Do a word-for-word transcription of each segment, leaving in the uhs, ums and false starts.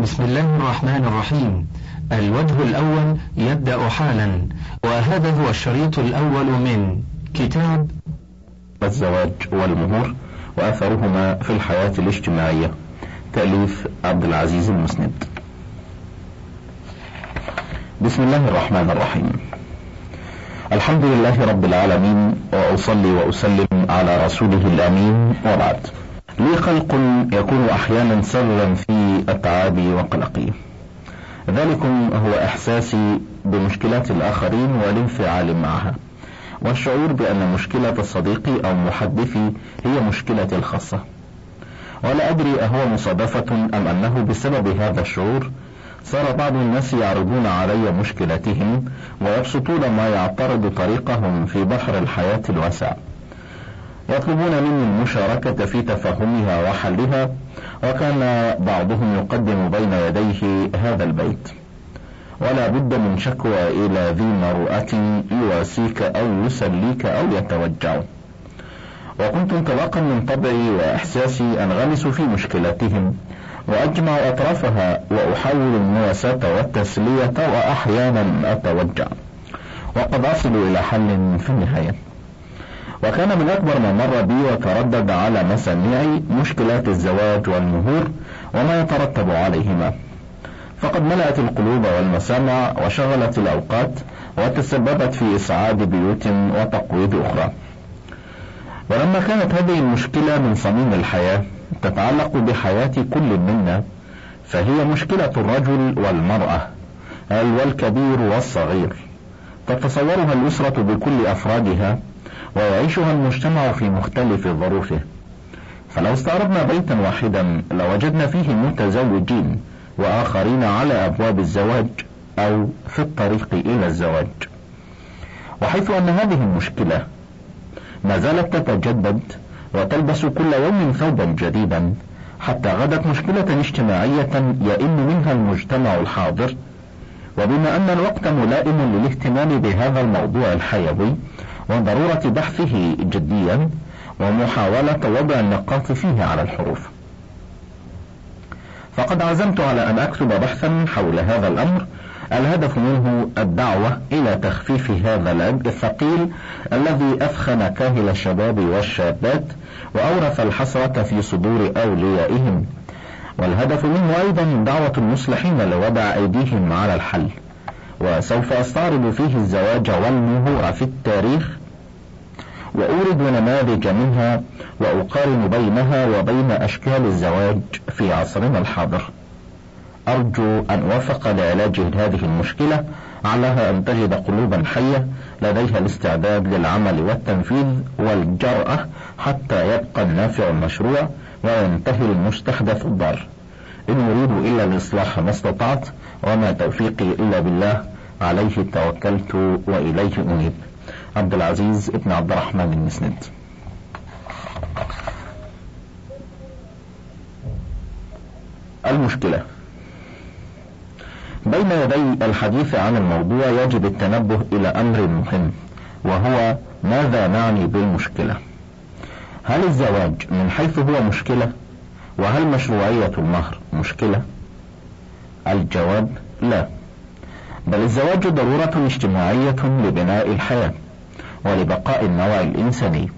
بسم الله الرحمن الرحيم. الوجه الأول يبدأ حالا، وهذا هو الشريط الأول من كتاب الزواج والمهور وأثرهما في الحياة الاجتماعية، تأليف عبد العزيز المسند. بسم الله الرحمن الرحيم. الحمد لله رب العالمين، وأصلي وأسلم على رسوله الأمين، وبعد. لي خلق يكون أحيانا سببا في أتعابي وقلقي، ذلكم هو إحساسي بمشكلات الآخرين والانفعال معها، والشعور بأن مشكلة صديقي أو محدثي هي مشكلتي الخاصة، ولا أدري أهو مصادفة أم أنه بسبب هذا الشعور صار بعض الناس يعرضون علي مشكلتهم ويبسطون ما يعترض طريقهم في بحر الحياة الواسع، يطلبون مني المشاركة في تفهمها وحلها، وكان بعضهم يقدم بين يديه هذا البيت: ولا بد من شكوى إلى ذي مروءة يواسيك أو يسليك أو يتوجع. وكنت انطلاقا من طبعي وإحساسي أنغمس في مشكلتهم وأجمع أطرافها وأحاول المواساة والتسلية، وأحيانا أتوجع وقد أصل إلى حل في النهاية. وكان من أكبر ما مر بي وتردد على مسامعي مشكلات الزواج والمهور وما يترتب عليهما، فقد ملأت القلوب والمسامع وشغلت الأوقات وتسببت في إسعاد بيوت وتقويض أخرى. ولما كانت هذه المشكلة من صميم الحياة تتعلق بحياة كل منا، فهي مشكلة الرجل والمرأة، والكبير والصغير، تتصورها الأسرة بكل أفرادها، ويعيشها المجتمع في مختلف ظروفه. فلو استعرضنا بيتا واحدا لوجدنا فيه متزوجين وآخرين على أبواب الزواج أو في الطريق إلى الزواج، وحيث أن هذه المشكلة ما زالت تتجدد وتلبس كل يوم ثوبا جديدا، حتى غدت مشكلة اجتماعية يئن منها المجتمع الحاضر. وبما أن الوقت ملائم للاهتمام بهذا الموضوع الحيوي وضرورة بحثه جديا ومحاولة وضع النقاط فيه على الحروف، فقد عزمت على أن أكتب بحثا حول هذا الأمر، الهدف منه الدعوة إلى تخفيف هذا العبء الثقيل الذي أثخن كاهل الشباب والشابات وأورث الحسرة في صدور أوليائهم، والهدف منه أيضا دعوة المصلحين لوضع أيديهم على الحل. وسوف أستعرض فيه الزواج والمهور في التاريخ، وأورد نماذج منها، وأقارن بينها وبين أشكال الزواج في عصرنا الحاضر. أرجو أن أوفق لعلاج هذه المشكلة، علىها أن تجد قلوبا حية لديها الاستعداد للعمل والتنفيذ والجرأة حتى يبقى النافع المشروع وينتهي المستحدث الضار. إن أريد إلا الإصلاح ما استطعت، وما توفيقي إلا بالله، عليه توكلت وإليه أنيب. عبد العزيز ابن عبد الرحمن المسند. المشكلة. بين يدي الحديث عن الموضوع يجب التنبه إلى أمر مهم، وهو ماذا نعني بالمشكلة؟ هل الزواج من حيث هو مشكلة؟ وهل مشروعية المهر مشكلة؟ الجواب لا، بل الزواج ضرورة اجتماعية لبناء الحياة ولبقاء النوع الإنساني،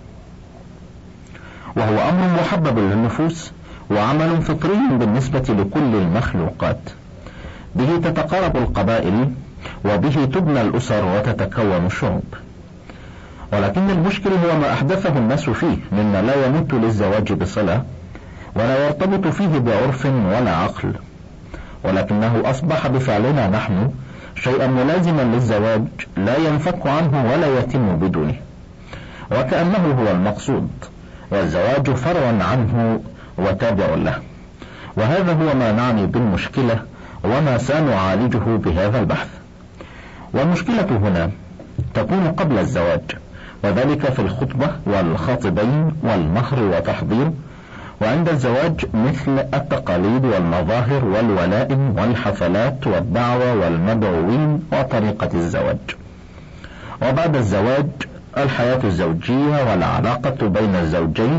وهو أمر محبب للنفوس وعمل فطري بالنسبة لكل المخلوقات. به تتقارب القبائل، وبه تبنى الأسر وتتكون الشعوب. ولكن المشكل هو ما أحدثه الناس فيه مما لا يمت للزواج بصلة ولا يرتبط فيه بعرف ولا عقل، ولكنه أصبح بفعلنا نحن شيئا ملازما للزواج لا ينفك عنه ولا يتم بدونه، وكأنه هو المقصود، والزواج فرع عنه وتابع له. وهذا هو ما نعني بالمشكلة وما سنعالجه بهذا البحث. والمشكلة هنا تكون قبل الزواج، وذلك في الخطبة والخاطبين والمهر وتحضير، وعند الزواج مثل التقاليد والمظاهر والولائم والحفلات والدعوة والمدعوين وطريقة الزواج. وبعد الزواج الحياة الزوجية والعلاقة بين الزوجين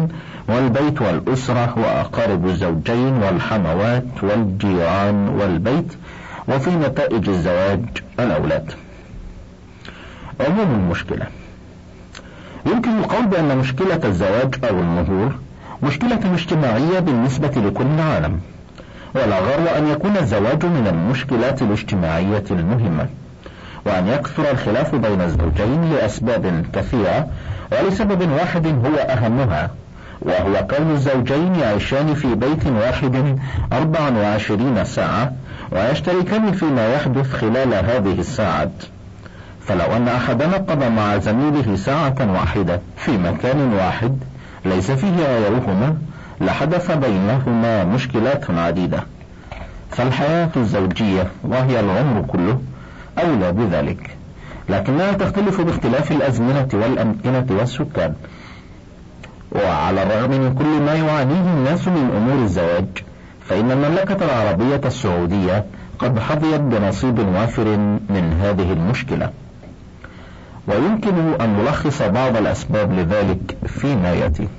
والبيت والأسرة وأقارب الزوجين والحموات والجيران والبيت، وفي نتائج الزواج الأولاد. عموم المشكلة: يمكن القول بأن مشكلة الزواج أو المهور مشكلة اجتماعية بالنسبة لكل العالم، ولا غرو أن يكون الزواج من المشكلات الاجتماعية المهمة، وأن يكثر الخلاف بين الزوجين لأسباب كثيرة، ولسبب واحد هو أهمها، وهو كون الزوجين يعيشان في بيت واحد أربع وعشرين ساعة ويشتركان فيما يحدث خلال هذه الساعات. فلو أن أحدنا قضى مع زميله ساعة واحدة في مكان واحد ليس فيه غيرهما لحدث بينهما مشكلات عديدة. فالحياة الزوجية وهي العمر كله أولى بذلك، لكنها تختلف باختلاف الأزمنة والأمكنة والسكان. وعلى الرغم من كل ما يعانيه الناس من أمور الزواج، فإن المملكة العربية السعودية قد حظيت بنصيب وافر من هذه المشكلة، ويمكن أن نلخص بعض الأسباب لذلك فيما يأتي.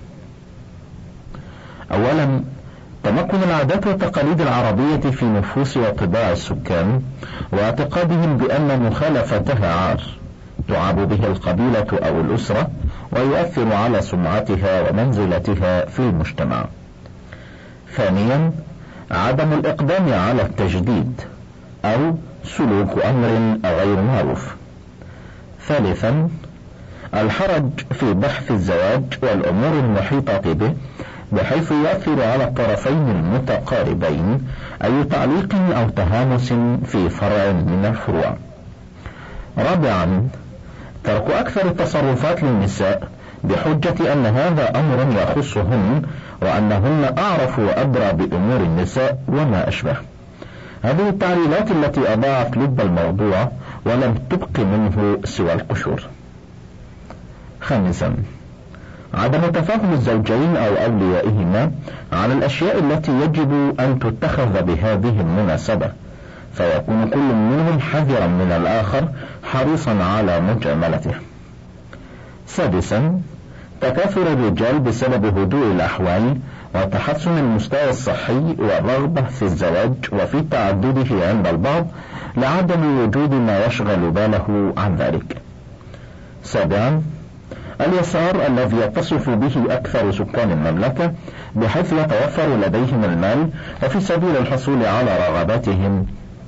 أولا، تمكن العادات والتقاليد العربية في نفوس وطباع السكان، واعتقادهم بأن مخالفتها عار تعاب به القبيلة أو الأسرة، ويؤثر على سمعتها ومنزلتها في المجتمع. ثانيا، عدم الإقدام على التجديد أو سلوك أمر غير معروف. ثالثا، الحرج في بحث الزواج والأمور المحيطة به، بحيث يؤثر على الطرفين المتقاربين أي تعليق أو تهامس في فرع من الفروع. رابعا، ترك أكثر التصرفات للنساء بحجة أن هذا أمر يخصهن، وأنهن أعرف وأدرى بأمور النساء وما أشبه. هذه التعليلات التي أضاعت لب الموضوع ولم تبق منه سوى القشور. خامسا، عدم تفاهم الزوجين أو أوليائهما على الأشياء التي يجب أن تتخذ بهذه المناسبة، فيكون كل منهم حذرا من الآخر حريصا على مجاملته. سادسا، تكاثر الرجال بسبب هدوء الأحوال وتحسن المستوى الصحي والرغبة في الزواج وفي تعدده عند البعض، لعدم وجود ما يشغل باله عن ذلك. سابعا، اليسار الذي يتصف به أكثر سكان المملكة، بحيث يتوفر لديهم المال، وفي سبيل الحصول على رغباتهم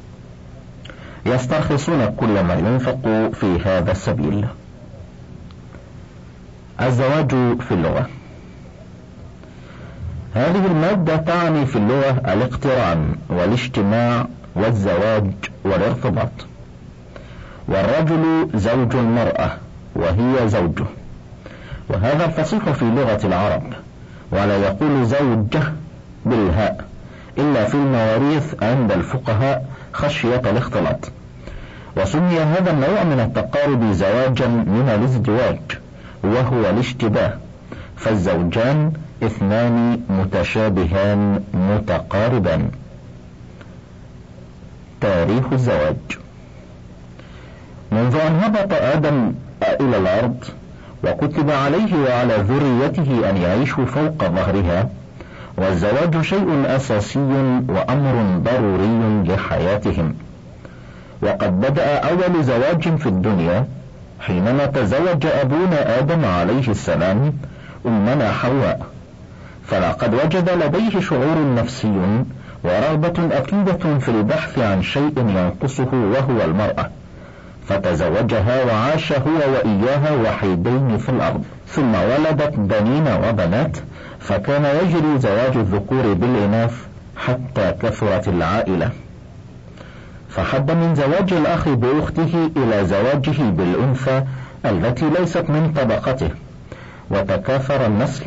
يسترخصون كل ما ينفق في هذا السبيل. الزواج في اللغة. هذه المادة تعني في اللغة الاقتران والاجتماع والزواج والارتباط. والرجل زوج المرأة وهي زوجه، وهذا الفصيح في لغة العرب، ولا يقول زوجه بالهاء إلا في المواريث عند الفقهاء خشية الاختلاط. وسمي هذا النوع من التقارب زواجا من الازدواج، وهو الاشتباه، فالزوجان اثنان متشابهان متقاربان. تاريخ الزواج. منذ أن هبط آدم إلى الأرض وكتب عليه وعلى ذريته أن يعيشوا فوق ظهرها، والزواج شيء أساسي وأمر ضروري لحياتهم. وقد بدأ أول زواج في الدنيا حينما تزوج أبونا آدم عليه السلام أمنا حواء، فلقد وجد لديه شعور نفسي ورغبة أكيدة في البحث عن شيء ينقصه وهو المرأة، فتزوجها وعاش هو وإياها وحيدين في الأرض، ثم ولدت بنين وبنات، فكان يجري زواج الذكور بالإناث حتى كثرت العائلة، فحد من زواج الأخ بأخته إلى زواجه بالأنثى التي ليست من طبقته، وتكاثر النسل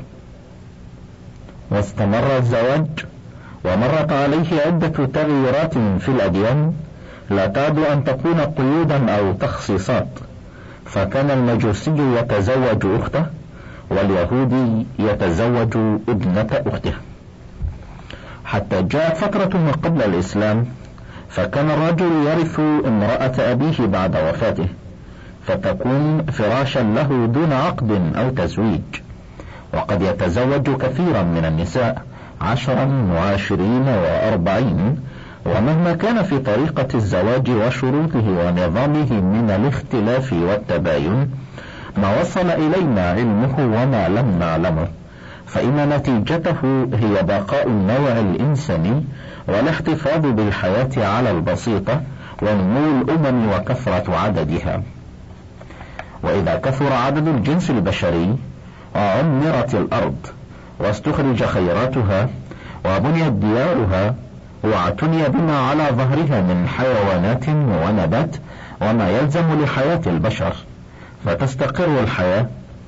واستمر الزواج، ومرت عليه عدة تغييرات في الأديان لا تعد أن تكون قيودا أو تخصيصات، فكان المجوسي يتزوج أخته، واليهودي يتزوج ابنة أخته، حتى جاءت فترة ما قبل الإسلام، فكان الرجل يرث امرأة أبيه بعد وفاته، فتكون فراشا له دون عقد أو تزويج، وقد يتزوج كثيرا من النساء عشرا وعشرين وأربعين، ومهما كان في طريقة الزواج وشروطه ونظامه من الاختلاف والتباين ما وصل إلينا علمه وما لم نعلمه، فإن نتيجته هي بقاء النوع الإنساني والاحتفاظ بالحياة على البسيطة ونمو الأمم وكثرة عددها. وإذا كثر عدد الجنس البشري وعمرت الأرض واستخرج خيراتها وبنيت ديارها واعتني بما على ظهرها من حيوانات ونبات وما يلزم لحياة البشر، فتستقر الحياة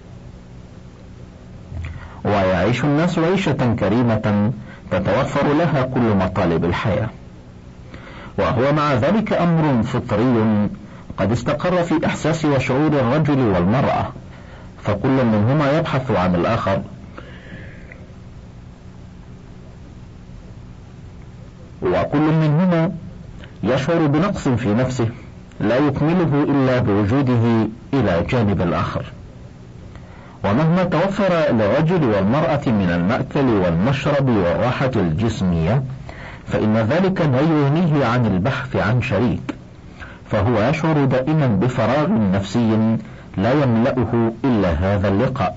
ويعيش الناس عيشة كريمة تتوفر لها كل مطالب الحياة. وهو مع ذلك أمر فطري قد استقر في إحساس وشعور الرجل والمرأة، فكل منهما يبحث عن الآخر، وكل منهما يشعر بنقص في نفسه لا يكمله إلا بوجوده إلى جانب الآخر. ومهما توفر للرجل والمرأة من المأكل والمشرب والراحة الجسمية فإن ذلك لا يغنيه عن البحث عن شريك، فهو يشعر دائما بفراغ نفسي لا يملأه إلا هذا اللقاء.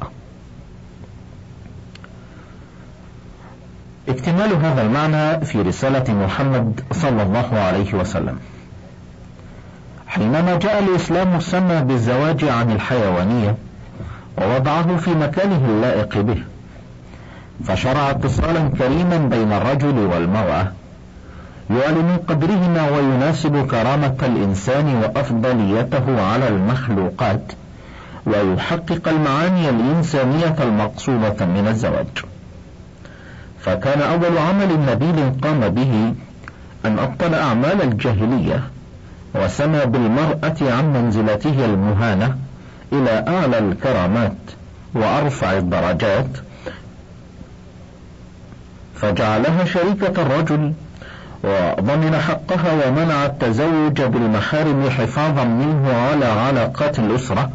اكتمال هذا المعنى في رسالة محمد صلى الله عليه وسلم. حينما جاء الإسلام سمى بالزواج عن الحيوانية ووضعه في مكانه اللائق به، فشرع اتصالا كريما بين الرجل والمرأة يعلن قدرهما ويناسب كرامة الإنسان وأفضليته على المخلوقات ويحقق المعاني الإنسانية المقصودة من الزواج. فكان أول عمل نبيل قام به أن أبطل أعمال الجاهلية وسمى بالمرأة عن منزلته المهانة إلى أعلى الكرامات وأرفع الدرجات، فجعلها شريكة الرجل وضمن حقها ومنع التزوج بالمحارم حفاظا منه على علاقات الأسرة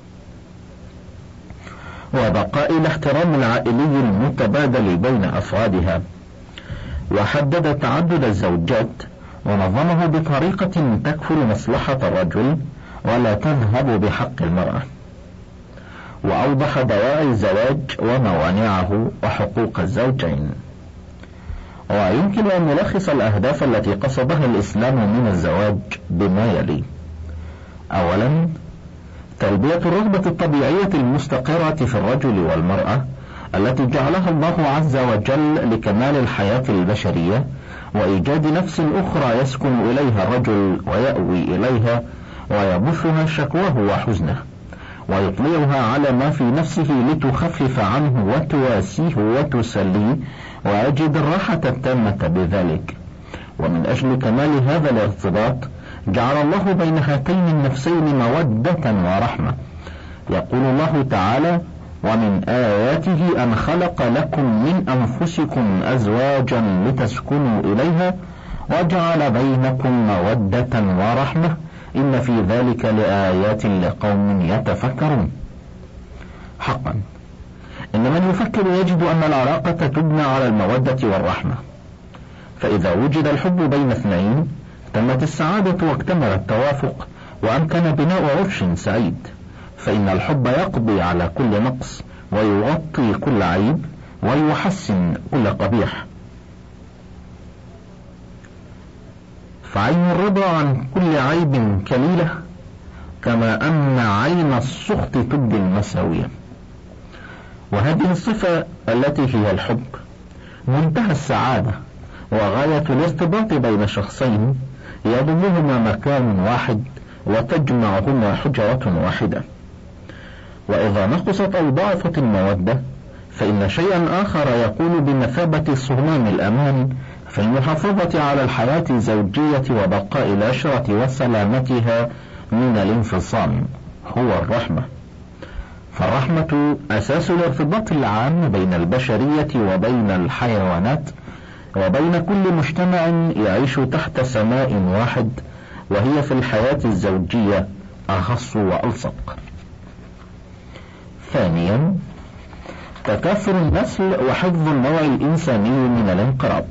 وبقاء الاحترام العائلي المتبادل بين أفرادها، وحدد تعدد الزوجات ونظمه بطريقة تكفل مصلحة الرجل ولا تذهب بحق المرأة، وأوضح دواعي الزواج وموانعه وحقوق الزوجين. ويمكن أن نلخص الأهداف التي قصدها الإسلام من الزواج بما يلي: أولا، تلبية الرغبة الطبيعية المستقرة في الرجل والمرأة التي جعلها الله عز وجل لكمال الحياة البشرية وإيجاد نفس أخرى يسكن إليها الرجل ويأوي إليها ويبثها شكواه وحزنه ويطلعها على ما في نفسه لتخفف عنه وتواسيه وتسليه ويجد الراحة التامة بذلك. ومن أجل كمال هذا الارتباط جعل الله بين هاتين النفسين مودة ورحمة. يقول الله تعالى: ومن آياته أن خلق لكم من أنفسكم أزواجا لتسكنوا إليها وجعل بينكم مودة ورحمة إن في ذلك لآيات لقوم يتفكرون. حقا إن من يفكر يجد أن العلاقة تبنى على المودة والرحمة، فإذا وجد الحب بين اثنين تمت السعادة واكتمل التوافق وأمكن بناء عرش سعيد، فإن الحب يقضي على كل نقص ويغطي كل عيب ويحسن كل قبيح. فعين الرضا عن كل عيب كليلة، كما أن عين السخط تبدي المساوية. وهذه الصفة التي هي الحب منتهى السعادة وغاية الارتباط بين شخصين يضمهما مكان واحد وتجمعهما حجرة واحدة. وإذا نقصت أو ضعفت المودة فإن شيئا آخر يكون بمثابة صمام الأمان في المحافظة على الحياة الزوجية وبقاء العشرة وسلامتها من الانفصام، هو الرحمة. فالرحمة أساس الارتباط العام بين البشرية وبين الحيوانات وبين كل مجتمع يعيش تحت سماء واحد، وهي في الحياة الزوجية أخص وألصق. ثانيا، تكاثر النسل وحفظ النوع الإنساني من الانقراض.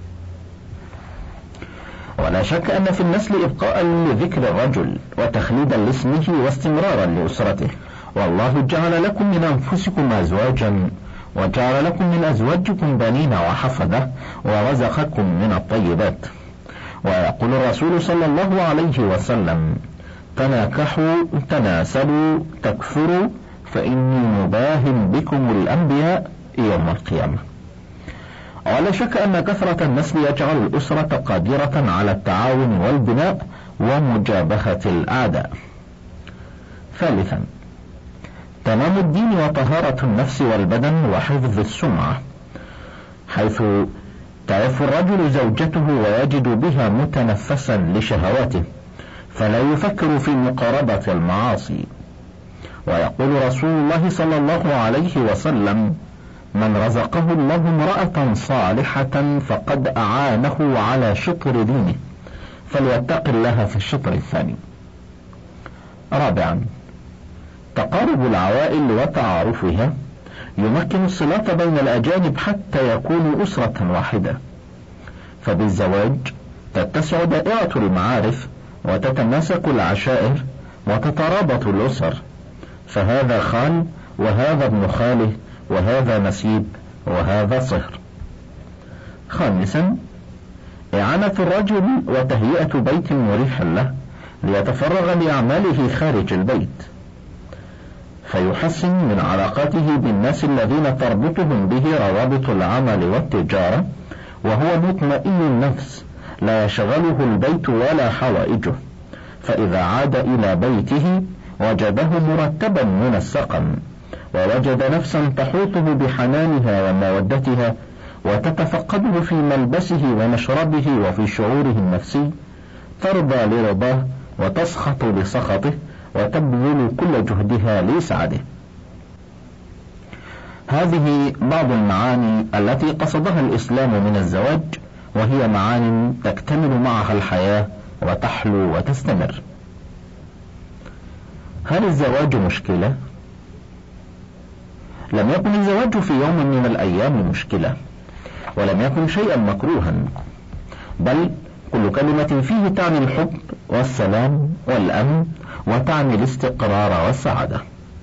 ولا شك أن في النسل إبقاء لذكر الرجل وتخليدا لاسمه واستمرارا لأسرته. والله جعل لكم من أنفسكم أزواجا وجعل لكم من أزواجكم بنين وحفدة ورزقكم من الطيبات. ويقول الرسول صلى الله عليه وسلم: تناكحوا تناسلوا تكثروا فإني مباهم بكم الأنبياء يوم القيامة. ولا شك أن كثرة النسل يجعل الأسرة قادرة على التعاون والبناء ومجابهة الأعداء. ثالثا، تمام الدين وطهارة النفس والبدن وحفظ السمعة، حيث تعف الرجل زوجته ويجد بها متنفسا لشهواته فلا يفكر في مقاربة المعاصي. ويقول رسول الله صلى الله عليه وسلم: من رزقه الله امرأة صالحة فقد أعانه على شطر دينه، فليتق الله في الشطر الثاني. رابعا، تقارب العوائل وتعارفها يمكن الصلة بين الأجانب حتى يكونوا أسرة واحدة، فبالزواج تتسع دائرة المعارف وتتماسك العشائر وتترابط الأسر، فهذا خال وهذا ابن خاله وهذا نسيب وهذا صهر. خامسا، إعانة الرجل وتهيئة بيت مريح له ليتفرغ لأعماله خارج البيت، فيحسن من علاقاته بالناس الذين تربطهم به روابط العمل والتجارة، وهو مطمئن النفس لا يشغله البيت ولا حوائجه، فإذا عاد إلى بيته وجده مرتبا من السقم، ووجد نفسا تحوطه بحنانها ومودتها وتتفقده في ملبسه ومشربه وفي شعوره النفسي، ترضى لرضاه وتسخط لسخطه وتبذل كل جهدها ليسعده. هذه بعض المعاني التي قصدها الإسلام من الزواج، وهي معاني تكتمل معها الحياة وتحلو وتستمر. هل الزواج مشكلة؟ لم يكن الزواج في يوم من الأيام مشكلة، ولم يكن شيئا مكروها، بل كل كلمة فيه تعني الحب والسلام والأمن، وتعني الاستقرار والسعادة.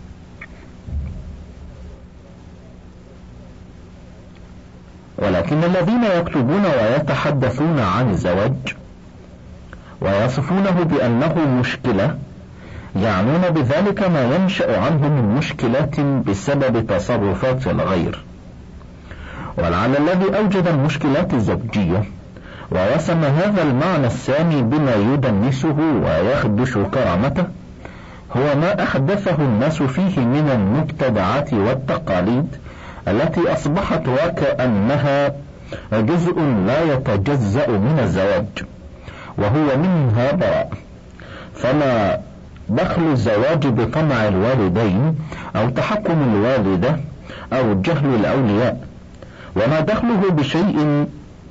ولكن الذين يكتبون ويتحدثون عن الزواج ويصفونه بأنه مشكلة يعنون بذلك ما ينشأ عنه من مشكلات بسبب تصرفات الغير. ولعل الذي أوجد المشكلات الزوجية ووسم هذا المعنى السامي بما يدنسه ويخدش كرامته هو ما أحدثه الناس فيه من المبتدعات والتقاليد التي أصبحت وكأنها جزء لا يتجزأ من الزواج، وهو منها براء. فما دخل الزواج بطمع الوالدين أو تحكم الوالدة أو جهل الأولياء؟ وما دخله بشيء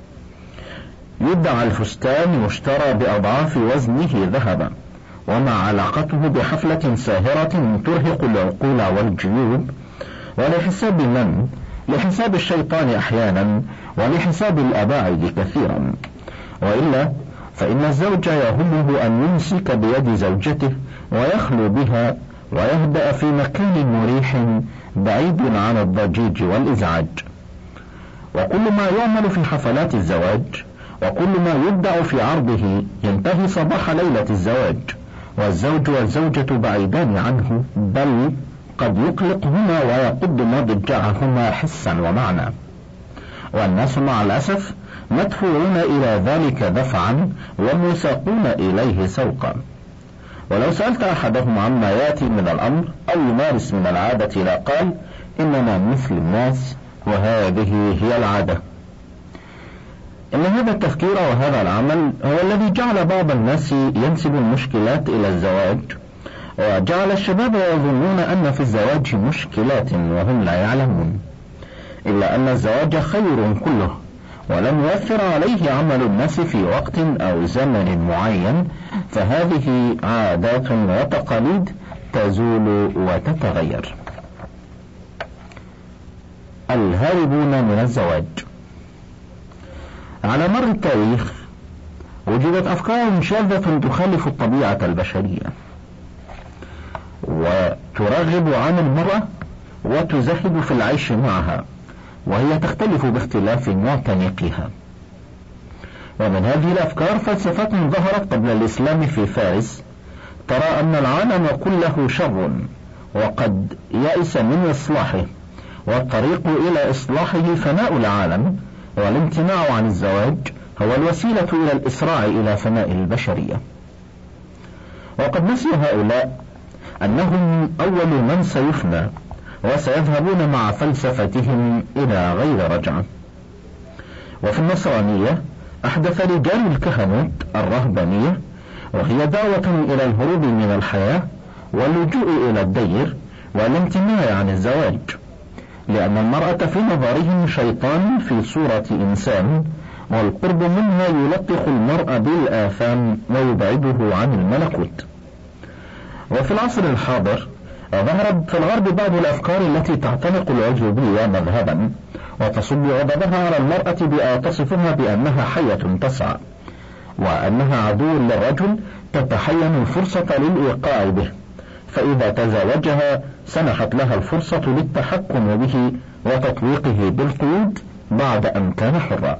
يدعى الفستان يشترى بأضعاف وزنه ذهبا؟ وما علاقته بحفلة ساهرة ترهق العقول والجيوب؟ ولحساب من؟ لحساب الشيطان أحيانا، ولحساب الأباعد كثيرا. وإلا فإن الزوج يهمه أن يمسك بيد زوجته ويخلو بها ويهدأ في مكان مريح بعيد عن الضجيج والإزعاج. وكل ما يعمل في حفلات الزواج وكل ما يبدأ في عرضه ينتهي صباح ليلة الزواج، والزوج والزوجة بعيدان عنه، بل قد يقلقهما ويقض مضجعهما حسا ومعنى. والناس مع الأسف مدفوعون إلى ذلك دفعا ومساقون إليه سوقا. ولو سألت أحدهم عما يأتي من الأمر أو يمارس من العادة لقال: إننا مثل الناس وهذه هي العادة. إن هذا التفكير وهذا العمل هو الذي جعل بعض الناس ينسب المشكلات إلى الزواج، وجعل الشباب يظنون أن في الزواج مشكلات وهم لا يعلمون. إلا أن الزواج خير كله، ولم يؤثر عليه عمل الناس في وقت أو زمن معين، فهذه عادات وتقاليد تزول وتتغير. الهاربون من الزواج. على مر التاريخ وجدت أفكار شاذة تخالف الطبيعة البشرية وترغب عن المرأة وتزهد في العيش معها، وهي تختلف باختلاف معتنقها. ومن هذه الأفكار فلسفات ظهرت قبل الإسلام في فارس ترى أن العالم كله شر وقد يأس من إصلاحه، والطريق إلى إصلاحه فناء العالم، والامتناع عن الزواج هو الوسيلة إلى الإسراع إلى فناء البشرية. وقد نسي هؤلاء أنهم أول من سيفنى وسيذهبون مع فلسفتهم إلى غير رجعة. وفي النصرانية أحدث رجال الكهنوت الرهبانية، وهي دعوة إلى الهروب من الحياة واللجوء إلى الدير والامتناع عن الزواج، لأن المرأة في نظرهم شيطان في صورة إنسان، والقرب منها يلطخ المرء بالآثام ويبعده عن الملكوت. وفي العصر الحاضر ظهرت في الغرب بعض الأفكار التي تعتنق العجوبية مذهبا وتصب غضبها على المرأة بأن تصفها بأنها حية تسعى، وأنها عدو للرجل تتحين الفرصة للإيقاع به، فإذا تزوجها سنحت لها الفرصة للتحكم به وتطويقه بالقيود بعد أن كان حرا.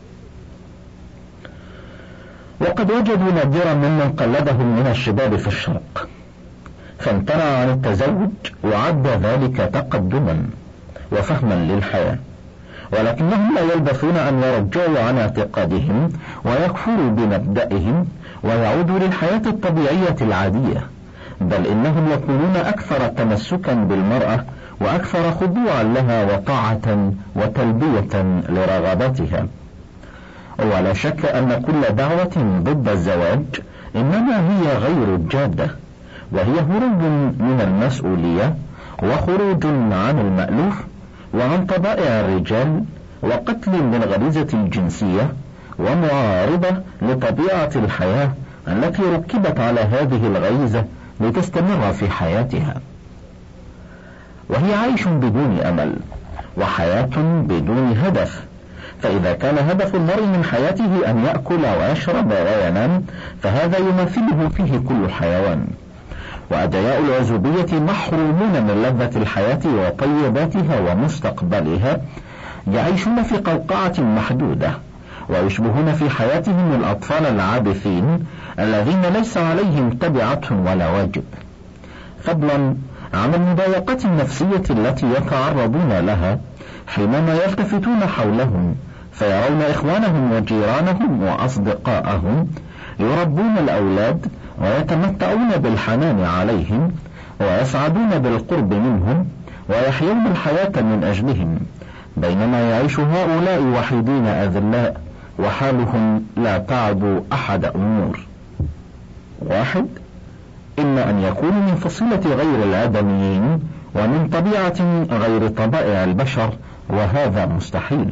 وقد وجدوا نادرا ممن قلدهم من الشباب في الشرق، فامتنع عن التزوج وعد ذلك تقدما وفهما للحياة، ولكنهم لا يلبثون أن يرجعوا عن اعتقادهم ويكفروا بمبدئهم ويعودوا للحياة الطبيعية العادية، بل إنهم يكونون أكثر تمسكا بالمرأة وأكثر خضوعا لها وطاعة وتلبية لرغباتها. ولا شك أن كل دعوة ضد الزواج إنما هي غير الجادة، وهي هروب من المسؤولية وخروج عن المألوف وعن طبائع الرجال وقتل للغريزة الجنسية ومعارضة لطبيعة الحياة التي ركبت على هذه الغريزة لتستمر في حياتها. وهي عيش بدون أمل وحياة بدون هدف، فإذا كان هدف المرء من حياته أن يأكل ويشرب وينام فهذا يمثله فيه كل حيوان. وأدعياء العزوبية محرومون من لذة الحياة وطيباتها ومستقبلها، يعيشون في قوقعة محدودة ويشبهون في حياتهم الأطفال العابثين الذين ليس عليهم تبعة ولا واجب، فضلا عن المضايقات النفسية التي يتعرضون لها حينما يلتفتون حولهم فيرون إخوانهم وجيرانهم وأصدقائهم يربون الأولاد ويتمتعون بالحنان عليهم ويسعدون بالقرب منهم ويحيون الحياة من أجلهم، بينما يعيش هؤلاء وحيدين أذلاء وحالهم لا تعد أحد أمور. واحد، إما أن يكونوا من فصيلة غير الآدميين ومن طبيعة غير طبائع البشر، وهذا مستحيل.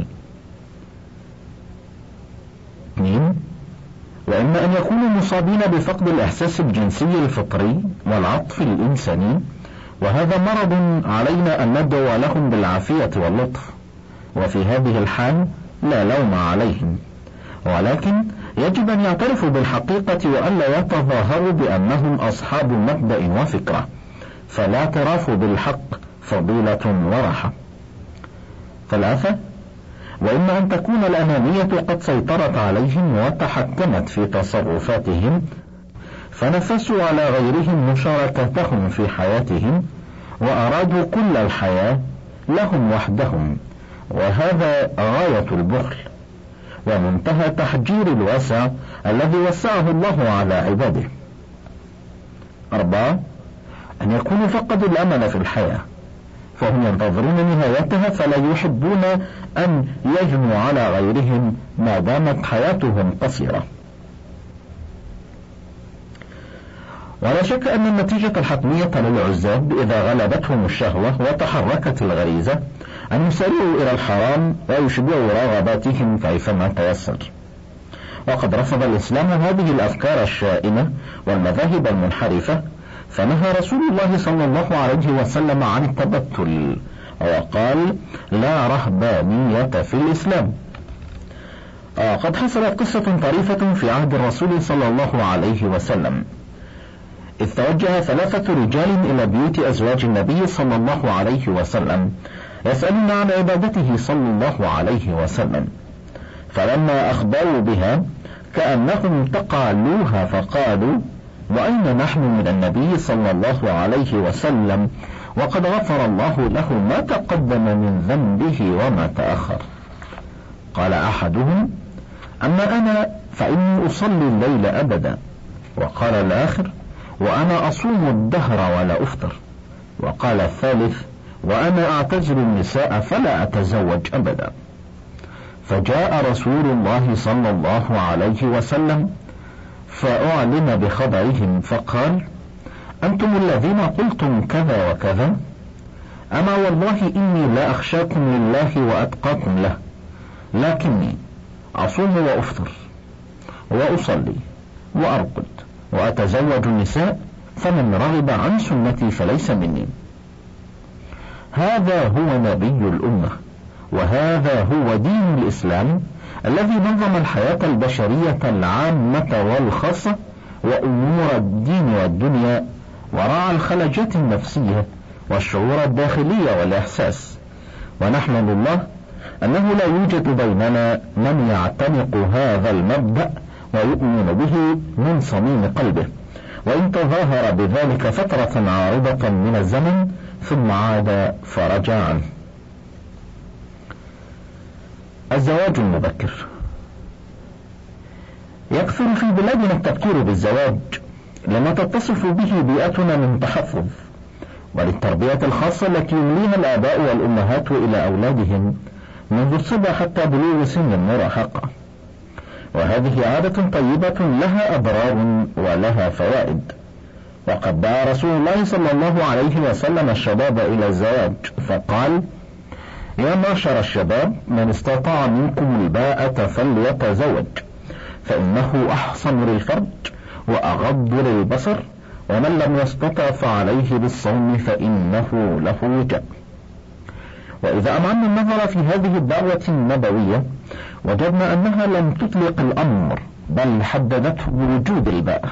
اثنين، وإما أن يكونوا مصابين بفقد الإحساس الجنسي الفطري والعطف الإنساني، وهذا مرض علينا أن ندعو لهم بالعافية واللطف، وفي هذه الحال لا لوم عليهم، ولكن يجب أن يعترفوا بالحقيقة وألا يتظاهروا بأنهم أصحاب مبدأ وفكرة، فالاعتراف بالحق فضيلة ورحمة. ثلاثة، وإما أن تكون الأنانية قد سيطرت عليهم وتحكمت في تصرفاتهم فنفسوا على غيرهم مشاركتهم في حياتهم وأرادوا كل الحياة لهم وحدهم، وهذا غاية البخل ومنتهى تحجير الوسع الذي وسعه الله على عباده. أربعة، أن يكونوا فقدوا الأمل في الحياة فهم ينتظرون نهايتها فلا يحبون أن يجنوا على غيرهم ما دامت حياتهم قصيرة. ولا شك أن النتيجة الحتمية للعزاب إذا غلبتهم الشهوة وتحركت الغريزة أن يسارعوا إلى الحرام ويشبعوا رغباتهم كيفما تيسر. وقد رفض الإسلام هذه الأفكار الشائنة والمذاهب المنحرفة، فنهى رسول الله صلى الله عليه وسلم عن التبتل وقال لا رهبانية في الإسلام. قد حصلت قصة طريفة في عهد الرسول صلى الله عليه وسلم، إذ توجه ثلاثة رجال إلى بيوت أزواج النبي صلى الله عليه وسلم يسألون عن عبادته صلى الله عليه وسلم، فلما أخبروا بها كأنهم تقالوها فقالوا وأين نحن من النبي صلى الله عليه وسلم وقد غفر الله له ما تقدم من ذنبه وما تأخر. قال أحدهم أما أنا فإني أصلي الليل أبدا. وقال الآخر وأنا أصوم الدهر ولا أفطر. وقال الثالث وأنا أعتزل النساء فلا أتزوج أبدا. فجاء رسول الله صلى الله عليه وسلم فأعلن بخبرهم فقال أنتم الذين قلتم كذا وكذا، أما والله إني لا أخشاكم لله وأتقاكم له، لكني أصوم وأفطر وأصلي وأرقد وأتزوج النساء، فمن رغب عن سنتي فليس مني. هذا هو نبي الأمة، وهذا هو دين الإسلام الذي نظم الحياة البشرية العامة والخاصة وأمور الدين والدنيا، ورعى الخلجات النفسية والشعور الداخلية والإحساس. ونحمد الله أنه لا يوجد بيننا من يعتنق هذا المبدأ ويؤمن به من صميم قلبه، وإن تظاهر بذلك فترة عارضة من الزمن ثم عاد فرجع عنه. الزواج المبكر. يكثر في بلادنا التبكير بالزواج لما تتصف به بيئتنا من تحفظ، وللتربية الخاصة التي يمليها الآباء والأمهات إلى أولادهم منذ الصبا حتى بلوغ سن المراهقة. وهذه عادة طيبة لها أضرار ولها فوائد، وقد دعا رسول الله صلى الله عليه وسلم الشباب إلى الزواج فقال يا معشر الشباب من استطاع منكم الباءة فليتزوج، فإنه أحصن للفرج وأغض للبصر، ومن لم يستطع فعليه بالصوم فإنه له وجاء. وإذا أمعنا النظر في هذه الدعوة النبوية وجدنا أنها لم تطلق الأمر بل حددته بوجود الباءة،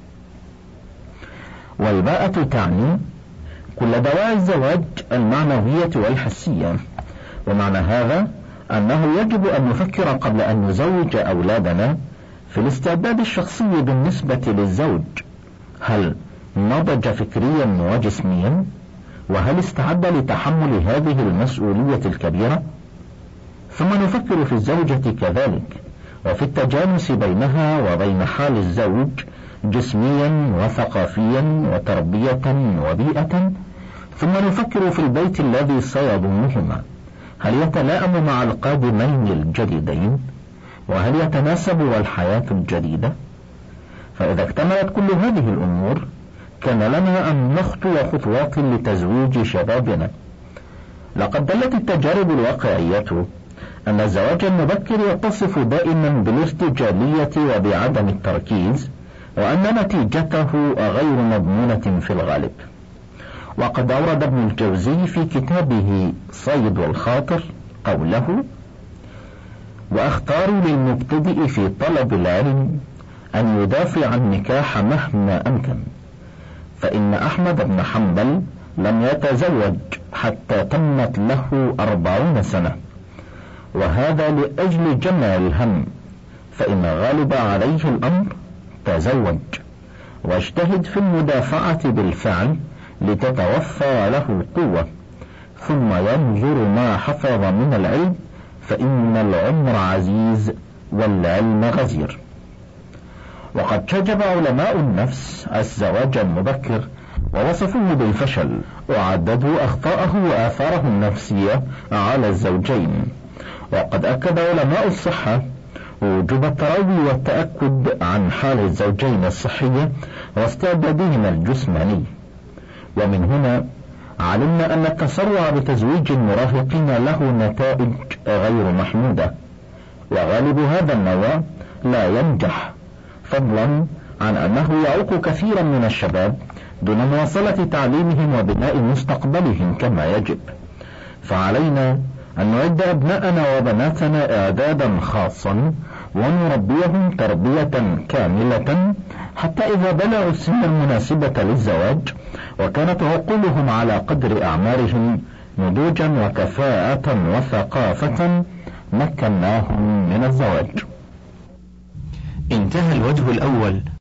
والباءة تعني كل دواعي الزواج المعنوية والحسية. ومعنى هذا أنه يجب أن نفكر قبل أن نزوج أولادنا في الاستعداد الشخصي بالنسبة للزوج، هل نضج فكريا وجسميا؟ وهل استعد لتحمل هذه المسؤولية الكبيرة؟ ثم نفكر في الزوجة كذلك، وفي التجانس بينها وبين حال الزوج جسميا وثقافيا وتربية وبيئة. ثم نفكر في البيت الذي سيضمهما، هل يتلائم مع القادمين الجديدين؟ وهل يتناسب والحياة الجديدة؟ فإذا اكتملت كل هذه الأمور كان لنا أن نخطو خطوات لتزويج شبابنا. لقد دلت التجارب الواقعية أن الزواج المبكر يتصف دائما بالارتجالية وبعدم التركيز، وأن نتيجته غير مضمونة في الغالب. وقد أورد ابن الجوزي في كتابه صيد الخاطر قوله وأختار للمبتدئ في طلب العلم أن يدافع النكاح مهما أمكن، فإن أحمد بن حنبل لم يتزوج حتى تمت له أربعون سنة، وهذا لأجل جمع الهم، فإن غالب عليه الأمر تزوج، واجتهد في المدافعة بالفعل لتتوفى له القوة، ثم ينظر ما حفظ من العلم، فإن العمر عزيز والعلم غزير. وقد شجب علماء النفس الزواج المبكر ووصفوه بالفشل، وعددوا أخطاءه وآثاره النفسية على الزوجين. وقد أكد علماء الصحة وجوب التروي والتأكد عن حال الزوجين الصحية واستعدادهما الجسماني. ومن هنا علمنا أن التسرع بتزويج المراهقين له نتائج غير محمودة، وغالب هذا النوع لا ينجح، فضلا عن أنه يعوق كثيرا من الشباب دون مواصلة تعليمهم وبناء مستقبلهم كما يجب. فعلينا أن نعد أبناءنا وبناتنا إعدادا خاصا ونربيهم تربية كاملة حتى إذا بلغوا السن المناسبة للزواج وكانت عقولهم على قدر أعمارهم نضوجا وكفاءة وثقافة مكناهم من الزواج. انتهى الوجه الأول.